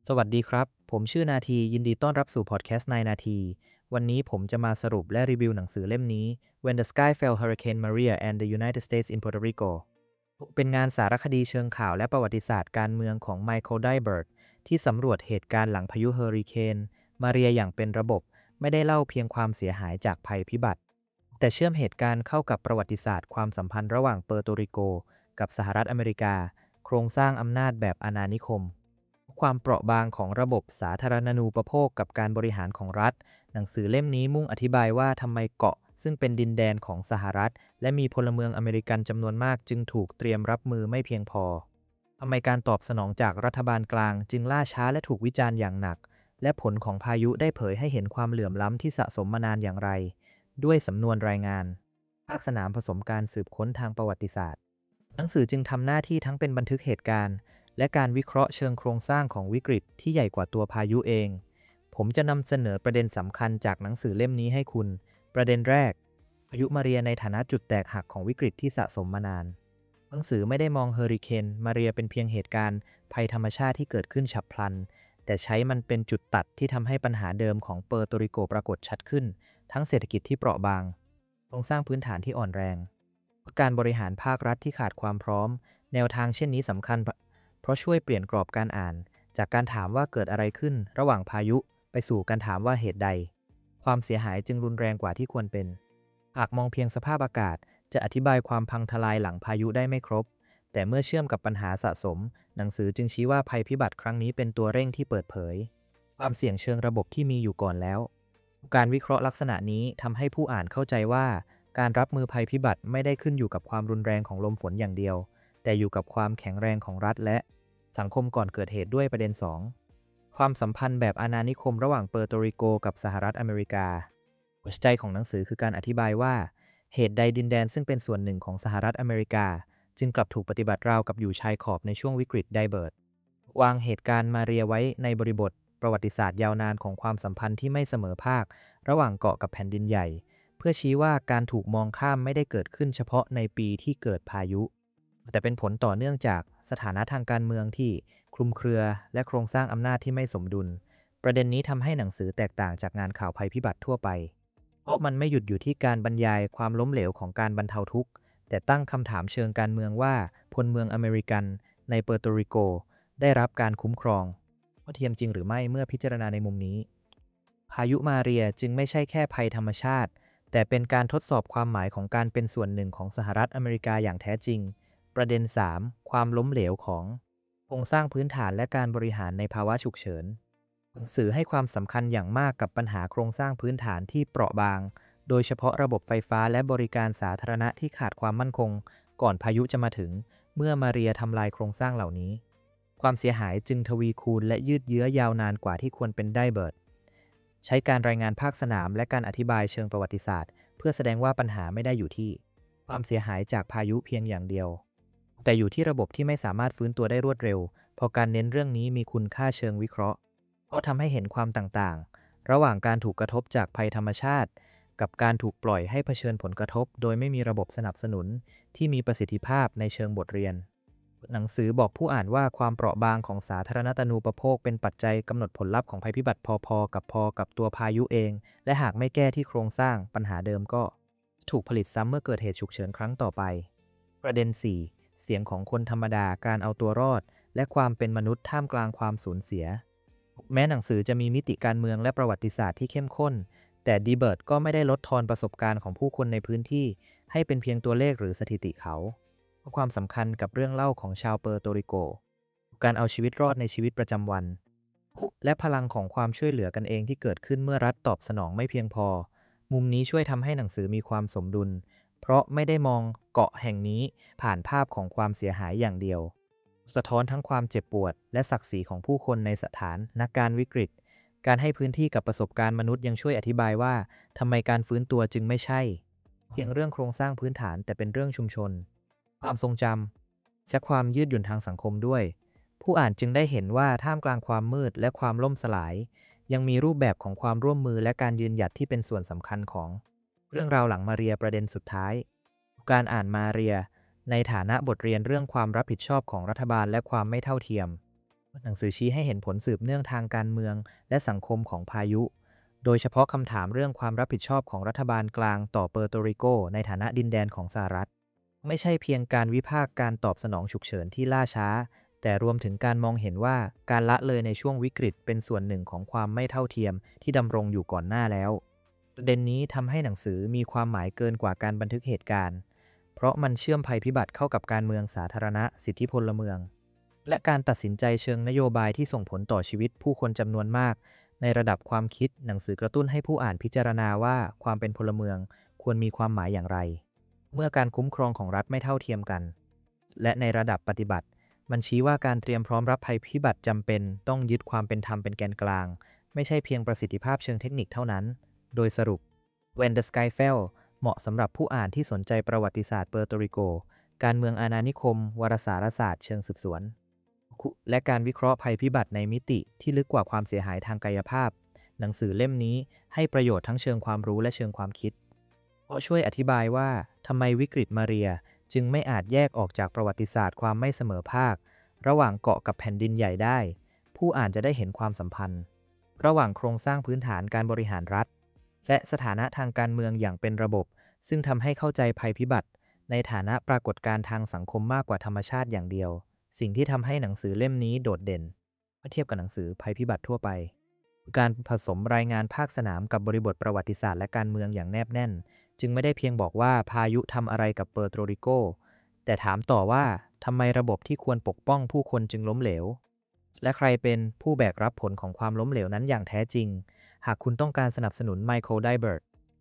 สวัสดีครับ ผมชื่อนาทียินดีต้อนรับสู่พอดแคสต์นายนาที วันนี้ผมจะมาสรุปและรีวิวหนังสือเล่มนี้ When the Sky Fell Hurricane Maria and the United States in Puerto Rico เป็นงานสารคดีเชิงข่าวและประวัติศาสตร์การเมืองของไมเคิลไดเบิร์ตที่สำรวจเหตุการณ์หลังพายุเฮอริเคนมาเรียอย่างเป็นระบบ ไม่ได้เล่าเพียงความเสียหายจากภัยพิบัติ แต่เชื่อมเหตุการณ์เข้ากับประวัติศาสตร์ความสัมพันธ์ระหว่างเปอร์โตริโกกับสหรัฐอเมริกาโครงสร้างอำนาจแบบอาณานิคม ความเปราะบางของระบบสาธารณูปโภคกับการบริหารของรัฐหนังสือเล่มนี้มุ่งอธิบายว่าทำไมเกาะซึ่งเป็นดินแดนของสหรัฐและมีพลเมืองอเมริกันจำนวนมากจึงถูกเตรียมรับมือไม่เพียงพอทำไมการตอบสนองจากรัฐบาลกลางจึงล่าช้าและถูกวิจารณ์อย่างหนักและผลของพายุได้เผยให้เห็นความเหลื่อมล้ำที่สะสมมานานอย่างไรด้วยสำนวนรายงานภาคสนามผสมการสืบค้นทางประวัติศาสตร์หนังสือจึงทำหน้าที่ทั้งเป็นบันทึกเหตุการณ์ และการวิเคราะห์เชิงโครงสร้างของวิกฤตที่ใหญ่กว่าตัวพายุเอง ผมจะนำเสนอประเด็นสำคัญจากหนังสือเล่มนี้ให้คุณ ประเด็นแรก พายุมาเรียในฐานะจุดแตกหักของวิกฤตที่สะสมมานาน หนังสือไม่ได้มองเฮอริเคนมาเรียเป็นเพียงเหตุการณ์ภัยธรรมชาติที่เกิดขึ้นฉับพลัน แต่ใช้มันเป็นจุดตัดที่ทำให้ปัญหาเดิมของเปอร์โตริโกปรากฏชัดขึ้น ทั้งเศรษฐกิจที่เปราะบางโครงสร้างพื้นฐานที่อ่อนแรงการบริหารภาครัฐที่ขาดความพร้อม แนวทางเช่นนี้สำคัญ เพราะช่วยเปลี่ยนกรอบการอ่านจากการถามว่าเกิดอะไรขึ้นระหว่างพายุไปสู่การถามว่าเหตุใดความเสียหายจึงรุนแรงกว่าที่ควรเป็นหากมองเพียงสภาพอากาศจะอธิบายความพังทลายหลังพายุได้ไม่ครบแต่เมื่อเชื่อมกับปัญหาสะสมหนังสือจึงชี้ว่าภัยพิบัติครั้งนี้เป็นตัวเร่งที่เปิดเผยความเสี่ยงเชิงระบบที่มีอยู่ก่อนแล้วการวิเคราะห์ลักษณะนี้ทำให้ผู้อ่านเข้าใจว่าการรับมือภัยพิบัติไม่ได้ขึ้นอยู่กับความรุนแรงของลมฝนอย่างเดียวแต่อยู่กับความแข็งแรงของรัฐและสังคมก่อนเกิดเหตุด้วยประเด็น 2 ความสัมพันธ์แบบอาณานิคมระหว่างเปอร์โตริโกกับสหรัฐอเมริกาหัวใจของหนังสือคือการอธิบายว่าเหตุใดดินแดนซึ่งเป็นส่วนหนึ่งของสหรัฐอเมริกาจึงกลับถูกปฏิบัติราวกับอยู่ชายขอบในช่วงวิกฤตไดเบิร์ตวางเหตุการณ์มาเรียไว้ในบริบทประวัติศาสตร์ยาวนานของความสัมพันธ์ที่ไม่เสมอภาคระหว่างเกาะกับแผ่นดินใหญ่เพื่อชี้ว่าการถูกมองข้ามไม่ได้เกิดขึ้นเฉพาะในปีที่เกิดพายุแต่เป็นผลต่อเนื่องจากสถานะทางการเมืองที่คลุมเครือและโครงสร้างอำนาจที่ไม่สมดุลประเด็นนี้ทำให้หนังสือแตกต่างจากงานข่าวภัยพิบัติทั่วไปเพราะมันไม่หยุดอยู่ที่การบรรยายความล้มเหลวของการบรรเทาทุกข์แต่ตั้งคำถามเชิงการเมืองว่าพลเมืองอเมริกันในเปอร์โตริโกได้รับการคุ้มครองเท่าเทียมจริงหรือไม่เมื่อพิจารณาในมุมนี้พายุมาเรียจึงไม่ใช่แค่ภัยธรรมชาติแต่เป็นการทดสอบความหมายของการเป็นส่วนหนึ่งของสหรัฐอเมริกาอย่างแท้จริงประเด็น 3 ความล้มเหลวของโครงสร้างพื้นฐานและการบริหารในภาวะฉุกเฉินหนังสือให้ความสำคัญอย่างมากกับปัญหาโครงสร้างพื้นฐานที่เปราะบางโดยเฉพาะระบบไฟฟ้าและบริการสาธารณะที่ขาดความมั่นคงก่อนพายุจะมาถึงเมื่อมาเรียทำลายโครงสร้างเหล่านี้ความเสียหายจึงทวีคูณและยืดเยื้อยาวนานกว่าที่ควรเป็นได้เบิร์ดใช้การรายงานภาคสนามและการอธิบายเชิงประวัติศาสตร์เพื่อแสดงว่าปัญหาไม่ได้อยู่ที่ความเสียหายจากพายุเพียงอย่างเดียวแต่อยู่ที่ระบบที่ไม่สามารถฟื้นตัวได้รวดเร็วพอการเน้นเรื่องนี้มีคุณค่าเชิงวิเคราะห์เพราะทำให้เห็นความต่างๆระหว่างการถูกกระทบจากภัยธรรมชาติกับการถูกปล่อยให้เผชิญผลกระทบโดยไม่มีระบบสนับสนุนที่มีประสิทธิภาพในเชิงบทเรียนหนังสือบอกผู้อ่านว่าความเปราะบางของสาธารณูปโภคเป็นปัจจัยกำหนดผลลัพธ์ของภัยพิบัติพอกับตัวพายุเองและหากไม่แก้ที่โครงสร้างปัญหาเดิมก็ถูกผลิตซ้ำเมื่อเกิดเหตุฉุกเฉินครั้งต่อไปประเด็น 4เสียงของคนธรรมดาการเอาตัวรอดและความเป็นมนุษย์ท่ามกลางความสูญเสียแม้หนังสือจะมีมิติการเมืองและประวัติศาสตร์ที่เข้มข้นแต่ดีเบิร์ตก็ไม่ได้ลดทอนประสบการณ์ของผู้คนในพื้นที่ให้เป็นเพียงตัวเลขหรือสถิติเขาเพราะความสำคัญกับเรื่องเล่าของชาวเปอร์โตริโกการเอาชีวิตรอดในชีวิตประจำวันและพลังของความช่วยเหลือกันเองที่เกิดขึ้นเมื่อรัฐตอบสนองไม่เพียงพอมุมนี้ช่วยทำให้หนังสือมีความสมดุลเพราะไม่ได้มองเกาะแห่งนี้ผ่านภาพของความเสียหายอย่างเดียวสะท้อนทั้งความเจ็บปวดและศักดิ์ศรีของผู้คนในสถานการณ์วิกฤตการให้พื้นที่กับประสบการณ์มนุษย์ยังช่วยอธิบายว่าทำไมการฟื้นตัวจึงไม่ใช่เพียงเรื่องโครงสร้างพื้นฐานแต่เป็นเรื่องชุมชนความทรงจำและความยืดหยุ่นทางสังคมด้วยผู้อ่านจึงได้เห็นว่าท่ามกลางความมืดและความล่มสลายยังมีรูปแบบของความร่วมมือและการยืนหยัดที่เป็นส่วนสำคัญของเรื่องราวหลังมาเรียประเด็นสุดท้ายการอ่านมาเรียในฐานะบทเรียนเรื่องความรับผิดชอบของรัฐบาลและความไม่เท่าเทียมหนังสือชี้ให้เห็นผลสืบเนื่องทางการเมืองและสังคมของพายุ โดยเฉพาะคำถามเรื่องความรับผิดชอบของรัฐบาลกลางต่อเปอร์โตริโกในฐานะดินแดนของสหรัฐ ไม่ใช่เพียงการวิพากษ์การตอบสนองฉุกเฉินที่ล่าช้า แต่รวมถึงการมองเห็นว่าการละเลยในช่วงวิกฤตเป็นส่วนหนึ่งของความไม่เท่าเทียมที่ดำรงอยู่ก่อนหน้าแล้ว ประเด็นนี้ทำให้หนังสือมีความหมายเกินกว่าการบันทึกเหตุการณ์ เพราะมันเชื่อมภัยพิบัติเข้ากับการเมืองสาธารณะสิทธิพลเมือง และการตัดสินใจเชิงนโยบายที่ส่งผลต่อชีวิตผู้คนจำนวนมาก ในระดับความคิดหนังสือกระตุ้นให้ผู้อ่านพิจารณาว่าความเป็นพลเมืองควรมีความหมายอย่างไร เมื่อการคุ้มครองของรัฐไม่เท่าเทียมกัน และในระดับปฏิบัติ มันชี้ว่าการเตรียมพร้อมรับภัยพิบัติจำเป็นต้องยึดความเป็นธรรมเป็นแกนกลาง ไม่ใช่เพียงประสิทธิภาพเชิงเทคนิคเท่านั้น โดยสรุป When the Sky Fell เหมาะสำหรับผู้อ่านที่สนใจประวัติศาสตร์เปอร์โตริโก การเมืองอาณานิคม วารสารศาสตร์เชิงสืบสวน และการวิเคราะห์ภัยพิบัติในมิติที่ลึกกว่าความเสียหายทางกายภาพ หนังสือเล่มนี้ให้ประโยชน์ทั้งเชิงความรู้และเชิงความคิด เพราะช่วยอธิบายว่าทำไมวิกฤตมาเรียจึงไม่อาจแยกออกจากประวัติศาสตร์ความไม่เสมอภาค ระหว่างเกาะกับแผ่นดินใหญ่ได้ ผู้อ่านจะได้เห็นความสัมพันธ์ ระหว่างโครงสร้างพื้นฐานการบริหารรัฐ และสถานะทางการเมืองอย่างเป็นระบบ ซึ่งทำให้เข้าใจภัยพิบัติในฐานะปรากฏการณ์ทางสังคมมากกว่าธรรมชาติอย่างเดียว สิ่งที่ทำให้หนังสือเล่มนี้โดดเด่นเมื่อเทียบกับหนังสือภัยพิบัติทั่วไป การผสมรายงานภาคสนามกับบริบทประวัติศาสตร์และการเมืองอย่างแนบแน่น จึงไม่ได้เพียงบอกว่าพายุทำอะไรกับเปอร์โตริโก แต่ถามต่อว่าทำไมระบบที่ควรปกป้องผู้คนจึงล้มเหลว และใครเป็นผู้แบกรับผลของความล้มเหลวนั้นอย่างแท้จริง หากคุณต้องการสนับสนุนไมเคิล ไดเบิร์ต